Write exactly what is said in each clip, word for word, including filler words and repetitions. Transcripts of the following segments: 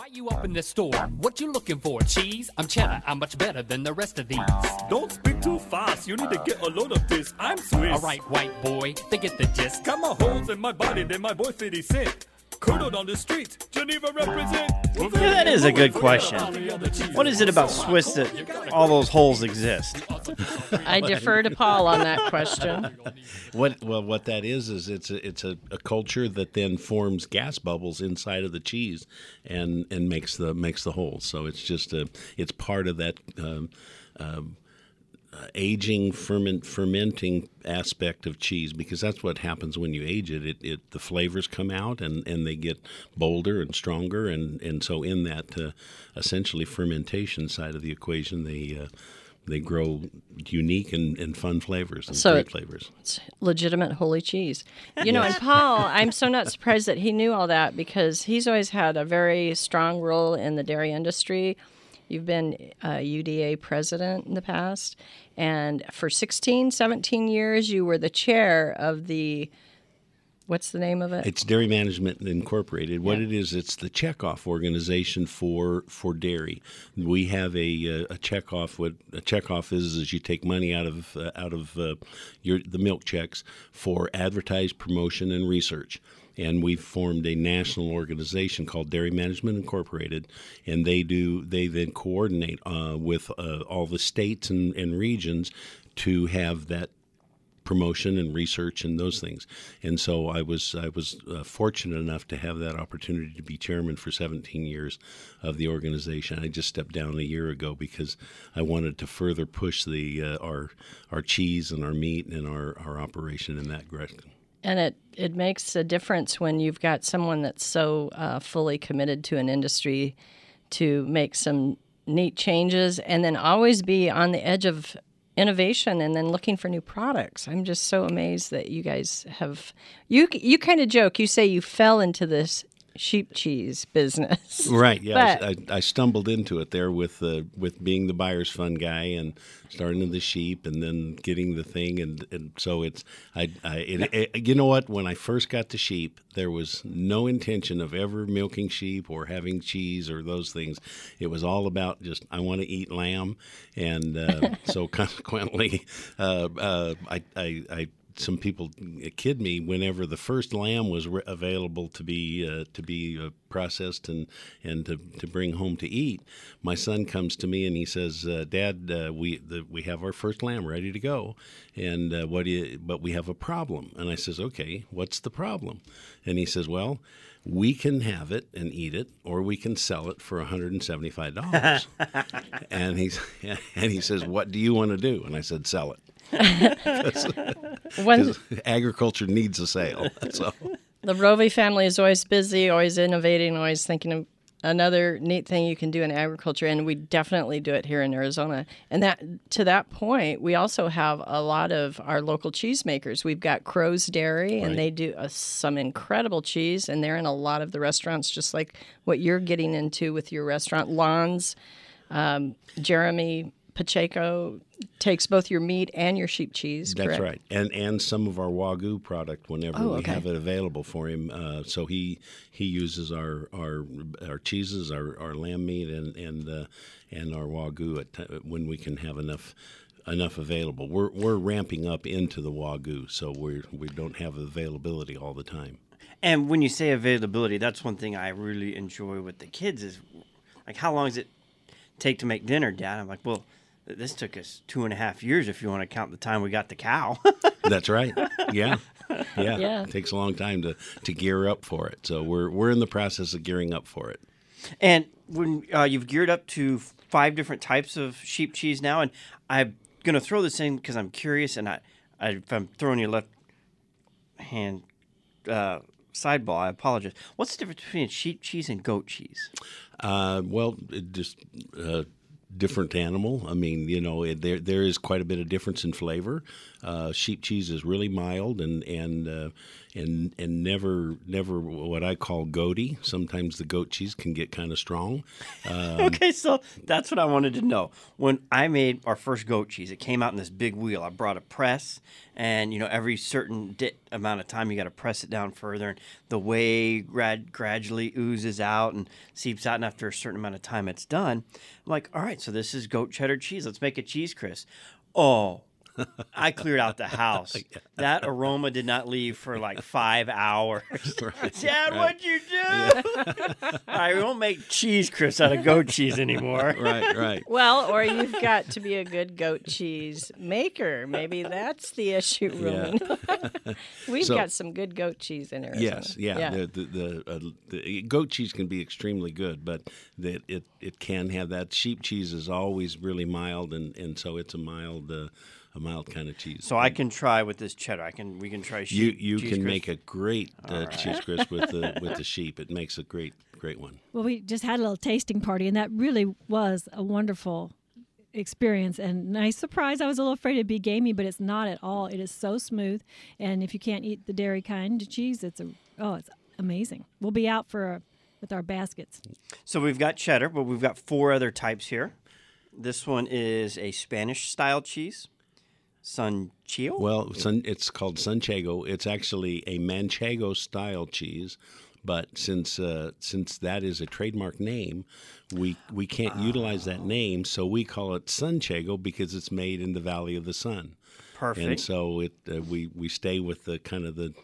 You up in the store, what you looking for? Cheese? I'm cheddar, I'm much better than the rest of these. Don't speak too fast, you need to get a load of this. I'm Swiss. Alright, white boy, they get the gist. Got my holes in my body, then my boy fifty cent. Curdled on the streets, Geneva represent. Yeah, that is a good question. What is it about Swiss that all those holes exist? I defer to Paul on that question. What well, what that is is it's a, it's a, a culture that then forms gas bubbles inside of the cheese, and, and makes the makes the holes. So it's just a it's part of that. Um, um, Uh, aging, ferment, fermenting aspect of cheese, because that's what happens when you age it. It, it the flavors come out and, and they get bolder and stronger, and, and so in that uh, essentially fermentation side of the equation, they uh, they grow unique and, and fun flavors and so great flavors. It's legitimate holy cheese. You know, and Paul, I'm so not surprised that he knew all that, because he's always had a very strong role in the dairy industry. You've been a U D A president in the past, and for sixteen, seventeen years, you were the chair of the, what's the name of it? It's Dairy Management Incorporated. What Yeah. it is, it's the checkoff organization for for dairy. We have a a checkoff. What a checkoff is is you take money out of uh, out of uh, your the milk checks for advertised promotion and research. And we've formed a national organization called Dairy Management Incorporated, and they do they then coordinate uh, with uh, all the states and, and regions to have that promotion and research and those things. And so I was I was uh, fortunate enough to have that opportunity to be chairman for seventeen years of the organization. I just stepped down a year ago because I wanted to further push the uh, our our cheese and our meat and our, our operation in that direction. And it, it makes a difference when you've got someone that's so uh, fully committed to an industry to make some neat changes and then always be on the edge of innovation and then looking for new products. I'm just so amazed that you guys have... You, you kind of joke. You say you fell into this sheep cheese business. Right, yeah. But, I, I stumbled into it there with uh, with being the buyer's fund guy and starting in the sheep and then getting the thing. And, and so it's, I, I it, it, you know what, when I first got to sheep, there was no intention of ever milking sheep or having cheese or those things. It was all about just, I want to eat lamb. And uh, so consequently, uh, uh, I, I, I some people kid me whenever the first lamb was re- available to be uh, to be uh, processed and and to, to bring home to eat. My son comes to me and he says, uh, "Dad, uh, we the, we have our first lamb ready to go, and uh, what do you, but we have a problem." And I says, "Okay, what's the problem?" And he says, "Well, we can have it and eat it, or we can sell it for one hundred seventy-five dollars." and he's and he says, "What do you want to do?" And I said, "Sell it." when, agriculture needs a sale. So the Rovey family is always busy, always innovating, always thinking of another neat thing you can do in agriculture, and we definitely do it here in Arizona. And that to that point, we also have a lot of our local cheesemakers. We've got Crow's Dairy, and Right. they do uh, some incredible cheese, and they're in a lot of the restaurants, just like what you're getting into with your restaurant. Lawns, um, Jeremy Pacheco takes both your meat and your sheep cheese, that's correct? right, and and some of our Wagyu product whenever Oh, we okay. have it available for him. Uh, so he he uses our our our cheeses, our, our lamb meat, and and uh, and our Wagyu at t- when we can have enough. enough available. We're we're ramping up into the Wagyu, so we we don't have availability all the time. And when you say availability, that's one thing I really enjoy with the kids is, like, how long does it take to make dinner, Dad? I'm like, well, this took us two and a half years if you want to count the time we got the cow. That's right. Yeah. Yeah. Yeah. It takes a long time to, to gear up for it. So we're we're in the process of gearing up for it. And when uh, you've geared up to five different types of sheep cheese now, and I'm going to throw this in because I'm curious, and I, I, if I'm throwing your left hand uh, sideball, I apologize. What's the difference between sheep cheese and goat cheese? Uh, well, it just uh, different animal. I mean, you know, it, there there is quite a bit of difference in flavor. Uh, sheep cheese is really mild and and uh, and and never never what I call goaty. Sometimes the goat cheese can get kind of strong. Um, Okay, so that's what I wanted to know. When I made our first goat cheese, it came out in this big wheel. I brought a press, and you know, every certain di- amount of time, you got to press it down further, and the whey grad- gradually oozes out and seeps out. And after a certain amount of time, it's done. I'm like, all right, so this is goat cheddar cheese. Let's make a cheese crisp. Oh. I cleared out the house. That aroma did not leave for like five hours. Right, Dad, right. what'd you do? I won't make cheese crisps out of goat cheese anymore. right, right. Well, or you've got to be a good goat cheese maker. Maybe that's the issue, Roman. We've So- got some good goat cheese in Arizona. Yes, yeah. The the, the, uh, the goat cheese can be extremely good, but that it, it can have that. Sheep cheese is always really mild, and, and so it's a mild uh, a mild kind of cheese. So I can try with this cheddar. I can. We can try you sheep. you cheese can crisp. make a great uh, cheese crisp with the with the sheep. It makes a great great one. Well, we just had a little tasting party, and that really was a wonderful experience and nice surprise. I was a little afraid it'd be gamey, but it's not at all. It is so smooth, and if you can't eat the dairy kind of cheese, it's a oh, it's amazing. We'll be out for a, with our baskets. So we've got cheddar, but we've got four other types here. This one is a Spanish style cheese, Sanchio. Well, sun, it's called Sanchego. It's actually a Manchego style cheese, but since uh, since that is a trademark name, we we can't utilize that name, so we call it Sanchego because it's made in the Valley of the Sun. Perfect. And so it uh, we we stay with the kind of the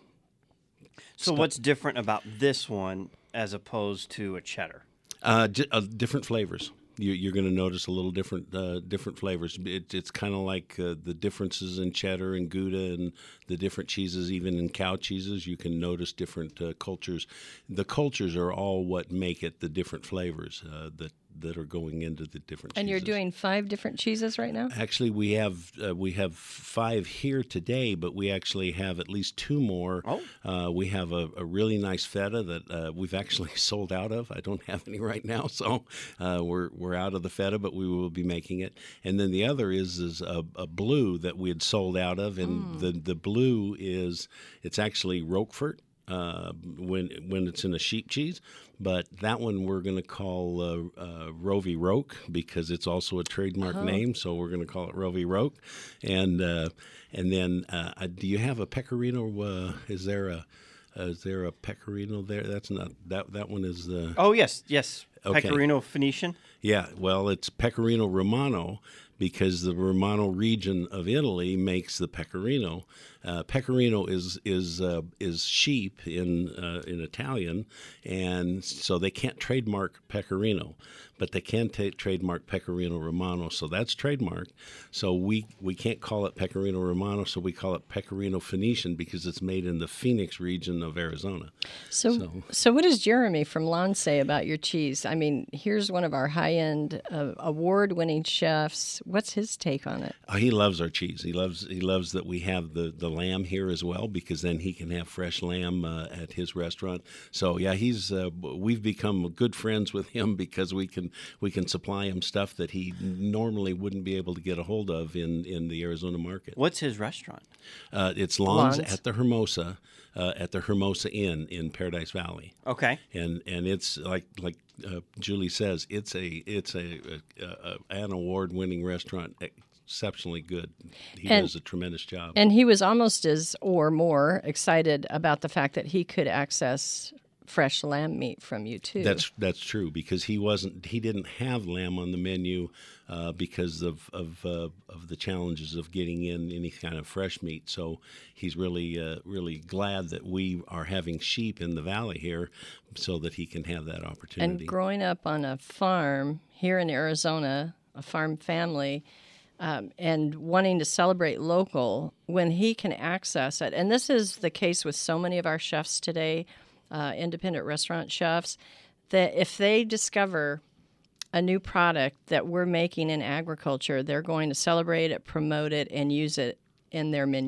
So what's different about this one as opposed to a cheddar? uh, di- uh, different flavors. You, you're going to notice a little different uh, different flavors. It, it's kind of like uh, the differences in cheddar and Gouda and the different cheeses, even in cow cheeses. You can notice different uh, cultures. The cultures are all what make it the different flavors uh, that that are going into the different And cheeses. you're doing five different cheeses right now? Actually, we have uh, we have five here today, but we actually have at least two more. Oh. Uh, we have a, a really nice feta that uh, we've actually sold out of. I don't have any right now, so uh, we're we're out of the feta, but we will be making it. And then the other is is a, a blue that we had sold out of, and the the blue is it's actually Roquefort. Uh, when when it's in a sheep cheese, but that one we're going to call uh, uh, Rovy Roque because it's also a trademark name, so we're going to call it Rovy Roque. And uh, and then uh, do you have a pecorino? Uh, is there a uh, is there a pecorino there? That's not that that one is the Oh yes, yes. Okay. Pecorino Phoenician. yeah. Well, it's Pecorino Romano because the Romano region of Italy makes the pecorino. Uh, pecorino is is uh, is sheep in uh, in Italian, and so they can't trademark pecorino, but they can ta trademark Pecorino Romano. So that's trademarked. So we we can't call it Pecorino Romano, so we call it Pecorino Phoenician because it's made in the Phoenix region of Arizona. So, So- so, what does Jeremy from Lon say about your cheese? I mean, here's one of our high-end, uh, award-winning chefs. What's his take on it? Oh, he loves our cheese. He loves he loves that we have the, the lamb here as well because then he can have fresh lamb uh, at his restaurant. So yeah, he's uh, we've become good friends with him because we can we can supply him stuff that he normally wouldn't be able to get a hold of in, in the Arizona market. What's his restaurant? Uh, it's Lon's Lon's. at the Hermosa uh, at the Hermosa Inn in Paradise Valley. Okay. And and it's like like uh, Julie says, it's a it's a, a, a an award winning restaurant, exceptionally good. He And- does a tremendous job. And he was almost as or more excited about the fact that he could access fresh lamb meat from you too. That's that's true because he wasn't he didn't have lamb on the menu uh, because of of uh, of the challenges of getting in any kind of fresh meat. So he's really uh, really glad that we are having sheep in the valley here, so that he can have that opportunity. And growing up on a farm here in Arizona, a farm family, um, and wanting to celebrate local when he can access it. And this is the case with so many of our chefs today, uh, independent restaurant chefs, that if they discover a new product that we're making in agriculture, they're going to celebrate it, promote it, and use it in their menu.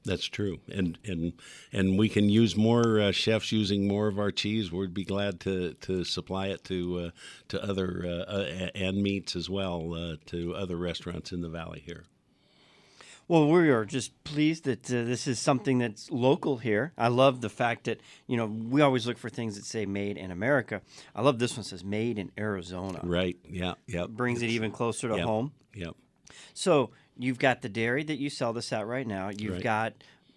That's true, and and and we can use more uh, chefs using more of our cheese. We'd be glad to, to supply it to uh, to other uh, uh, and meats as well uh, to other restaurants in the valley here. Well, we are just pleased that uh, this is something that's local here. I love the fact that, you know, we always look for things that say made in America. I love this one says made in Arizona. Right. Yeah. Yep. Brings it even closer to yep. home. Yep. So you've got the dairy that you sell this at right now. You've Right. got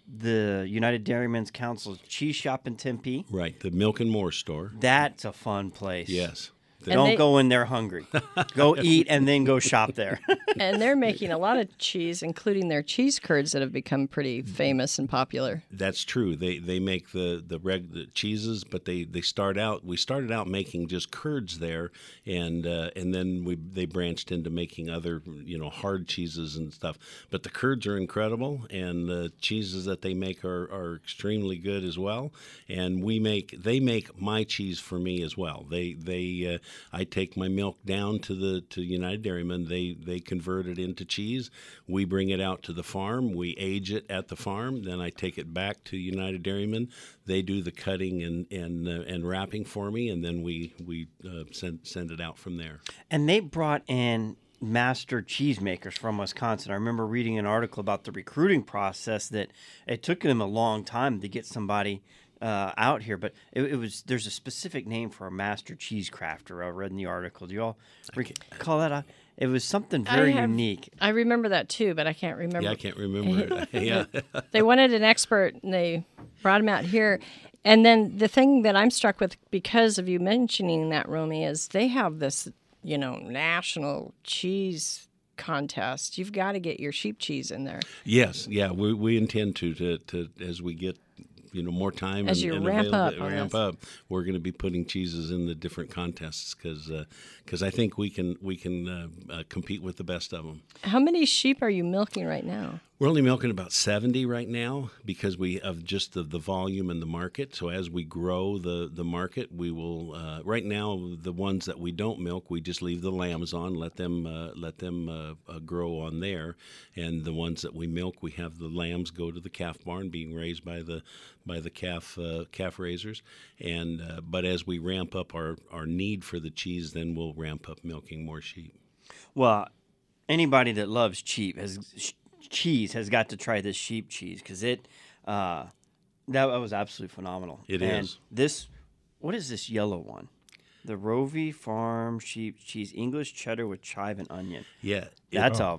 the United Dairymen's Council cheese shop in Tempe. Right. The Milk and More store. That's a fun place. Yes. And Don't they- go in there hungry. Go eat and then go shop there. And they're making a lot of cheese, including their cheese curds that have become pretty famous and popular. That's true. They they make the the, reg, the cheeses, but they, they start out. We started out making just curds there, and uh, and then we they branched into making other you know hard cheeses and stuff. But the curds are incredible, and the cheeses that they make are, are extremely good as well. And we make they make my cheese for me as well. They they uh, I take my milk down to the to United Dairymen. They they convert it into cheese. We bring it out to the farm. We age it at the farm. Then I take it back to United Dairymen. They do the cutting and and uh, and wrapping for me, and then we we uh, send send it out from there. And they brought in master cheesemakers from Wisconsin. I remember reading an article about the recruiting process that it took them a long time to get somebody uh, out here, but it, it was there's a specific name for a master cheese crafter. I read in the article. Do you all recall that? Uh, It was something very I have- unique. I remember that too, but I can't remember. Yeah, I can't remember. it. yeah, They wanted an expert, and they brought him out here. And then the thing that I'm struck with, because of you mentioning that, Romy, is they have this, you know, national cheese contest. You've got to get your sheep cheese in there. yes, yeah. We we intend to to, to as we get. You know, more time As and, you and ramp avail- up on ramp this. up. We're going to be putting cheeses in the different contests because because I think we can we can uh, uh, compete with the best of them. How many sheep are you milking right now? We're only milking about seventy right now because we have just the, the volume and the market. So as we grow the, the market, we will. Uh, right now, the ones that we don't milk, we just leave the lambs on, let them uh, let them uh, uh, grow on there, and the ones that we milk, we have the lambs go to the calf barn, being raised by the by the calf uh, calf raisers. And uh, but as we ramp up our, our need for the cheese, then we'll ramp up milking more sheep. Well, anybody that loves cheap has sh- cheese has got to try this sheep cheese because it uh, that was absolutely phenomenal. It and is. This, what is this yellow one? The Rovey Farm sheep cheese, English cheddar with chive and onion. Yeah, it- That's all.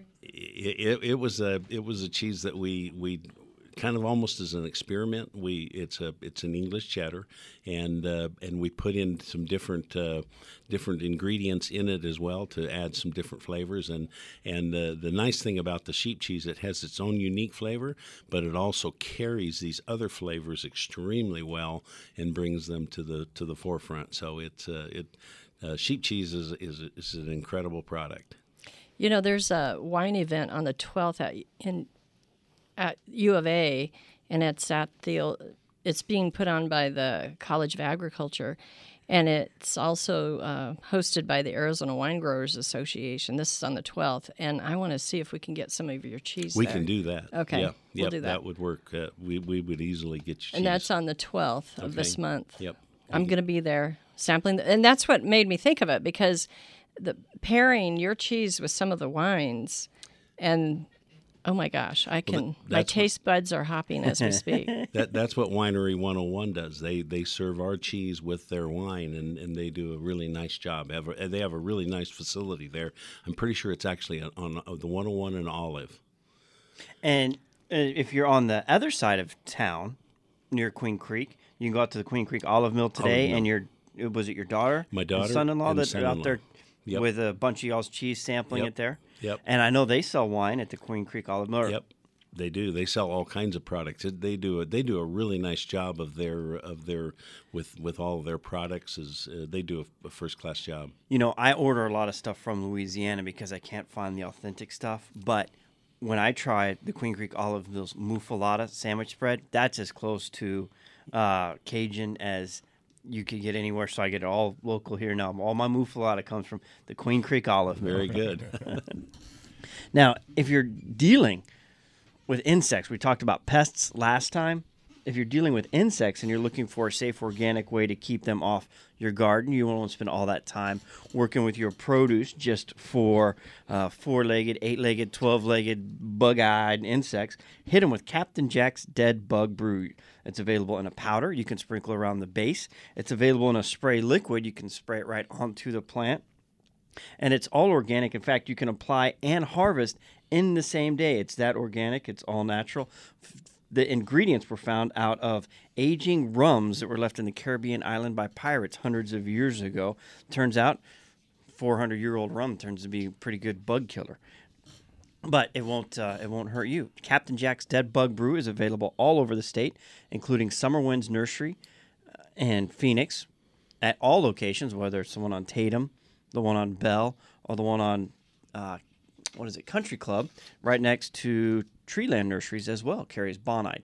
It, it, it was a it was a cheese that we we kind of almost as an experiment. We it's a it's an English cheddar, and uh, and we put in some different uh, different ingredients in it as well to add some different flavors. And and uh, the nice thing about the sheep cheese, it has its own unique flavor, but it also carries these other flavors extremely well and brings them to the to the forefront. So it's uh, it uh, sheep cheese is is is an incredible product. You know, there's a wine event on the twelfth at in at U of A, and it's at the it's being put on by the College of Agriculture, and it's also uh, hosted by the Arizona Wine Growers Association. This is on the twelfth, and I want to see if we can get some of your cheese We there. can do that. Okay, Yeah, we'll yep, do that. would work. Uh, we we would easily get you cheese. And that's on the twelfth of this Okay. month. Yep. I'm going to be there sampling, the, and that's what made me think of it, because the pairing your cheese with some of the wines, and oh my gosh, I can my that's what- taste buds are hopping as we speak. That that's what Winery one oh one does. They they serve our cheese with their wine, and, and they do a really nice job. Have a- They have a really nice facility there. I'm pretty sure it's actually on, on the one oh one in Olive. And uh, if you're on the other side of town, near Queen Creek, you can go out to the Queen Creek Olive Mill today, Mill. and your was it your daughter, My and daughter son-in-law and that are son-in-law. out there Yep. with a bunch of y'all's cheese sampling Yep. it there. Yep. And I know they sell wine at the Queen Creek Olive Mill. Yep, they do. They sell all kinds of products. It- They do a, they do a really nice job of their of their with with all of their products. Is uh, they do a, a first class job. You know, I order a lot of stuff from Louisiana because I can't find the authentic stuff. But when I tried the Queen Creek Olive Mill's muffalata sandwich spread, that's as close to uh, Cajun as you could get anywhere. So I get it all local here now. All my muffalata comes from the Queen Creek Olive Mill. Very good. Now, if you're dealing with insects, we talked about pests last time. If you're dealing with insects and you're looking for a safe organic way to keep them off your garden, you won't spend all that time working with your produce just for uh, four-legged, eight-legged, twelve-legged, bug-eyed insects. Hit them with Captain Jack's Dead Bug Brew. It's available in a powder. You can sprinkle around the base. It's available in a spray liquid. You can spray it right onto the plant. And it's all organic. In fact, you can apply and harvest in the same day. It's that organic. It's all natural. The ingredients were found out of aging rums that were left in the Caribbean island by pirates hundreds of years ago. Turns out, four hundred year old rum turns to be a pretty good bug killer. But it won't uh, it won't hurt you. Captain Jack's Dead Bug Brew is available all over the state, including Summer Winds Nursery and Phoenix, at all locations, whether it's the one on Tatum, the one on Bell, or the one on uh, what is it, Country Club, right next to Treeland Nurseries as well, carries Bonide.